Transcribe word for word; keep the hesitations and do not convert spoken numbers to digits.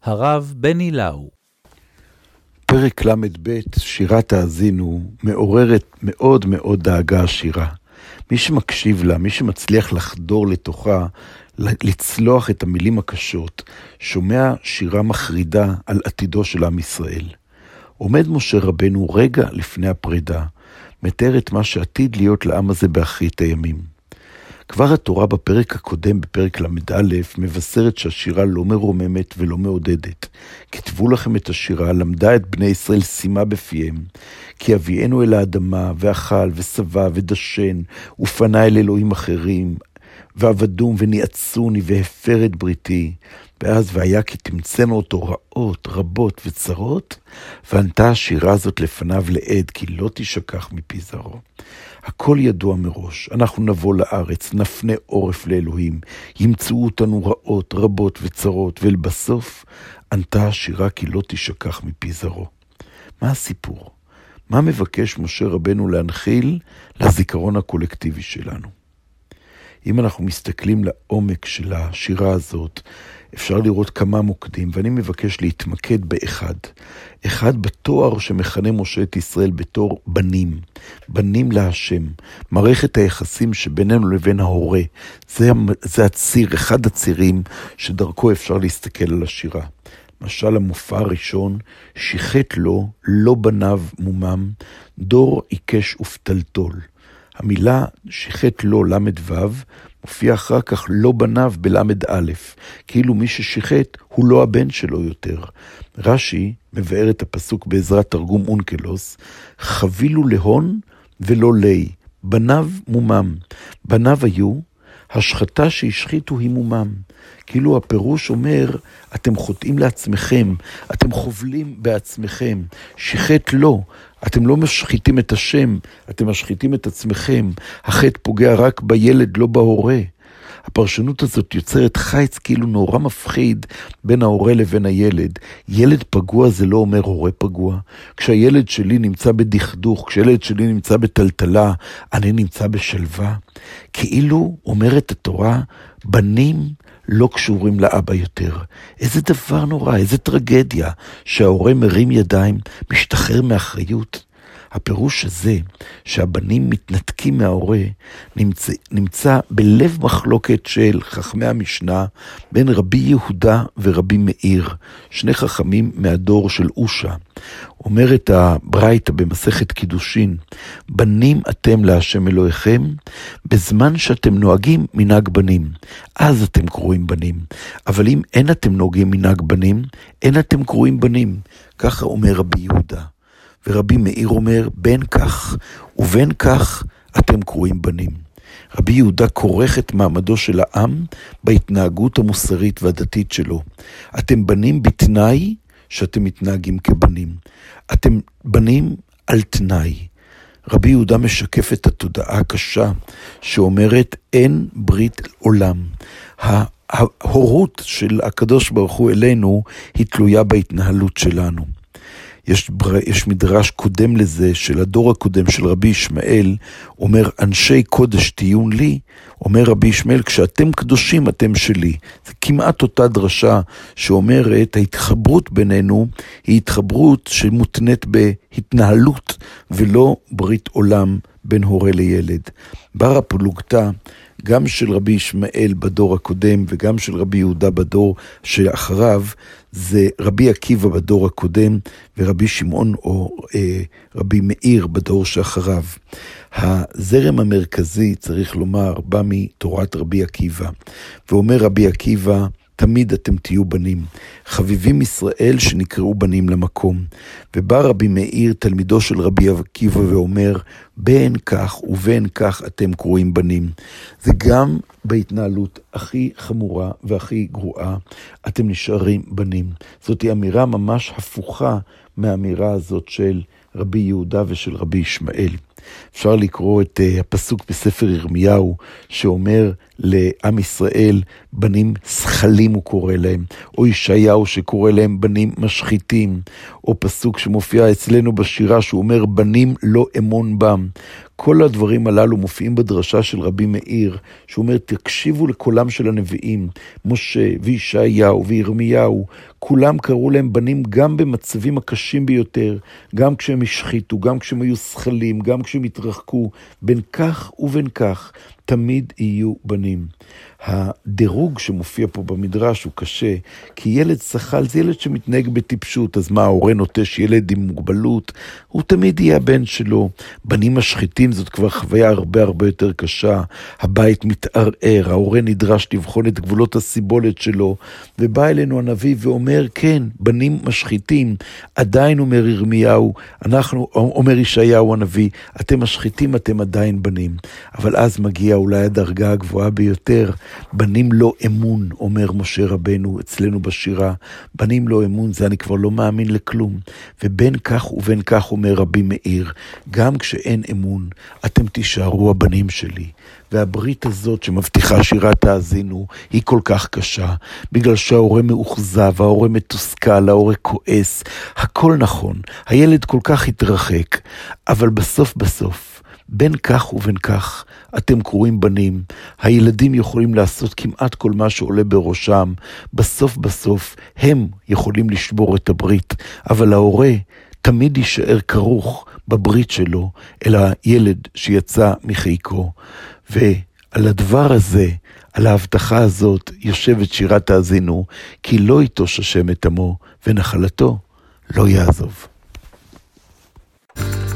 הרב בני לאו. פרק למד ב' שירת האזינו מעוררת מאוד מאוד דאגה השירה. מי שמקשיב לה, מי שמצליח לחדור לתוכה, לצלוח את המילים הקשות, שומע שירה מחרידה על עתידו של עם ישראל. עומד משה רבנו רגע לפני הפרידה, מתאר את מה שעתיד להיות לעם הזה באחרית הימים. כבר התורה בפרק הקודם, בפרק למד א', מבשרת שהשירה לא מרוממת ולא מעודדת. כתבו לכם את השירה, למדה את בני ישראל שימה בפיהם, כי אביאנו אל האדמה, ואכל ושבע ודשן, ופנה אל אלוהים אחרים, ועבדום וניעצוני והפר את בריתי. ואז והיה כי תמצאנו אותו רעות רבות וצרות, וענתה השירה הזאת לפניו לעד, כי לא תשכח מפי זרעו. הכל ידוע מראש, אנחנו נבוא לארץ, נפנה עורף לאלוהים, ימצאו אותנו רעות רבות וצרות, ולבסוף ענתה השירה כי לא תשכח מפי זרעו. מה הסיפור? מה מבקש משה רבנו להנחיל לזיכרון הקולקטיבי שלנו? אם אנחנו מסתכלים לעומק של השירה הזאת, אפשר לראות כמה מוקדים, ואני מבקש להתמקד באחד. אחד בתואר שמכנה משה את ישראל בתור בנים, בנים להשם, מערכת היחסים שבינינו לבין ההורה. זה, זה הציר, אחד הצירים שדרכו אפשר להסתכל על השירה. משל המופע הראשון, שיחת לו, לא בניו מומם, דור עיקש ופתלתול. המילה שיחת לו למד ו' מופיע אחר כך לא בניו בלמד א', כאילו מי ששיחת הוא לא הבן שלו יותר. רש"י מבאר את הפסוק בעזרת תרגום אונקלוס, חבילו להון ולא לי, בניו מומם. בניו היו, השחתה שהשחיתו היא מומם. כאילו הפירוש אומר, אתם חוטאים לעצמכם, אתם חובלים בעצמכם, שיחת לא, אתם לא משחיתים את השם, אתם משחיתים את עצמכם, החטא פוגע רק בילד, לא בהורה. הפרשנות הזאת יוצרת חיץ כאילו נורא מפחיד בין ההורה לבין הילד. ילד פגוע זה לא אומר הורה פגוע. כשהילד שלי נמצא בדכדוך, כשהילד שלי נמצא בטלטלה, אני נמצא בשלווה. כאילו אומרת התורה, בנים לא קשורים לאבא יותר. איזה דבר נורא, איזה טרגדיה, שההורה מרים ידיים, משתחרר מאחריות. הפירוש הזה, שהבנים מתנתקים מההורה, נמצא, נמצא בלב מחלוקת של חכמי המשנה, בין רבי יהודה ורבי מאיר, שני חכמים מהדור של אושה. אומרת הברייתא במסכת קידושין, בנים אתם להשם אלוהיכם, בזמן שאתם נוהגים מנהג בנים, אז אתם קרואים בנים. אבל אם אין אתם נוהגים מנהג בנים, אין אתם קרואים בנים. ככה אומר רבי יהודה. ורבי מאיר אומר, בין כך ובין כך אתם קרואים בנים. רבי יהודה כורך את מעמדו של העם בהתנהגות המוסרית והדתית שלו. אתם בנים בתנאי שאתם מתנהגים כבנים. אתם בנים על תנאי. רבי יהודה משקף את התודעה הקשה שאומרת אין ברית עולם. ההורות של הקדוש ברוך הוא אלינו היא תלויה בהתנהלות שלנו. יש, יש מדרש קודם לזה של הדור הקודם של רבי ישמעאל, אומר אנשי קודש תהיון לי, אומר רבי ישמעאל כשאתם קדושים אתם שלי. זה כמעט אותה דרשה שאומרת ההתחברות בינינו היא התחברות שמותנית בהתנהלות ולא ברית עולם בין הורה לילד. בר הפלוגתא גם של רבי ישמעאל בדור הקודם וגם של רבי יהודה בדור שאחריו, זה רבי עקיבא בדור הקודם ורבי שמעון או אה, רבי מאיר בדור שאחריו. הזרם המרכזי, צריך לומר, בא מתורת רבי עקיבא, ואומר רבי עקיבא, תמיד אתם תהיו בנים, חביבים ישראל שנקראו בנים למקום. ובא רבי מאיר, תלמידו של רבי עקיבא, ואומר, בין כך ובין כך אתם קרואים בנים. זה גם בהתנהלות הכי חמורה והכי גרועה, אתם נשארים בנים. זאת היא אמירה ממש הפוכה מהאמירה הזאת של רבי יהודה ושל רבי ישמעאל. אפשר לקרוא את uh, הפסוק בספר ירמיהו, שאומר לעם ישראל, בנים שכלים הוא קורא להם, או ישעיהו שקורא להם בנים משחיתים, או פסוק שמופיע אצלנו בשירה, שהוא אומר, בנים לא אמון בם. כל הדברים הללו מופיעים בדרשה של רבי מאיר, שהוא אומר, תקשיבו לקולם של הנביאים, משה וישעיהו וירמיהו, כולם קראו להם בנים גם במצבים הקשים ביותר, גם כשהם השחיתו, גם כשהם היו שכלים, גם כשהם התרחקו, בין כך ובין כך, תמיד יהיו בנים. הדירוג שמופיע פה במדרש הוא קשה, כי ילד שחל זה ילד שמתנהג בטיפשות, אז מה, ההורה נוטש ילד עם מוגבלות? הוא תמיד יהיה הבן שלו. בנים משחיתים זאת כבר חוויה הרבה הרבה יותר קשה, הבית מתערער, ההורה נדרש לבחון את גבולות הסיבולת שלו, ובא אלינו הנביא ואומר, כן, בנים משחיתים, עדיין אומר ירמיהו, אנחנו, אומר ישעיהו הנביא, אתם משחיתים, אתם עדיין בנים. אבל אז מגיע אולי הדרגה הגבוהה ביותר, בנים לא אמון, אומר משה רבנו אצלנו בשירה, בנים לא אמון, זה אני כבר לא מאמין לכלום. ובין כך ובין כך אומר רבי מאיר, גם כשאין אמון, אתם תישארו הבנים שלי. והברית הזאת שמבטיחה שירת האזינו, היא כל כך קשה, בגלל שההורה מאוכזב, ההורה מתוסכל, ההורה כועס, הכל נכון, הילד כל כך התרחק, אבל בסוף בסוף, בין כך ובין כך, אתם קוראים בנים, הילדים יכולים לעשות כמעט כל מה שעולה בראשם, בסוף בסוף הם יכולים לשבור את הברית, אבל ההורה תמיד יישאר כרוך בברית שלו, אל הילד שיצא מחיקו, ועל הדבר הזה, על ההבטחה הזאת, יושבת שירת האזינו, כי לא יטוש השם את עמו, ונחלתו לא יעזוב.